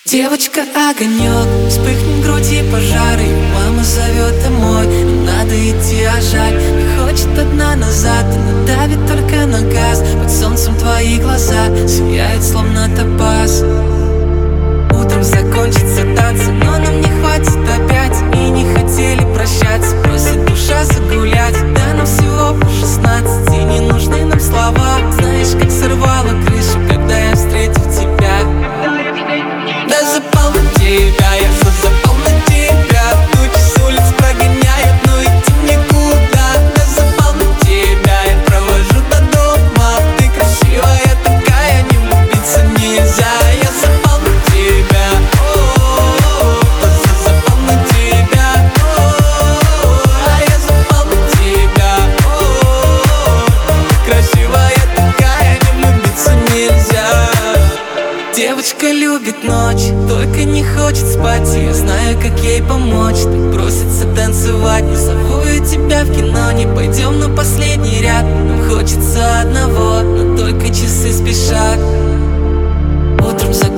Девочка огонек, вспыхнет в груди пожары. Мама зовет домой, но надо идти, а жаль. Не хочет одна назад, она давит только на газ. Под солнцем твои глаза сияют словно топаз. Утром закончатся танцы, но нам не хватит опять. И не хотели прощаться, просит душа загулять. Да нам всего по 16, и не нужны нам слова. Знаешь, как сорвала крышу, когда я встретил тебя. Да запал на тебя, я все запал на тебя. Тучи с улиц прогоняют, но идти никуда. Да запал на тебя, я провожу до дома. Ты красивая такая, не влюбиться нельзя. Я запал на тебя, просто запал на тебя. А я запал на тебя, ты красивая такая, не влюбиться нельзя. Девочка любит ночь, только не хочет спать. И я знаю, как ей помочь. Так просится танцевать. Не зову я тебя в кино, не пойдем на последний ряд. Нам хочется одного, но только часы спешат. Утром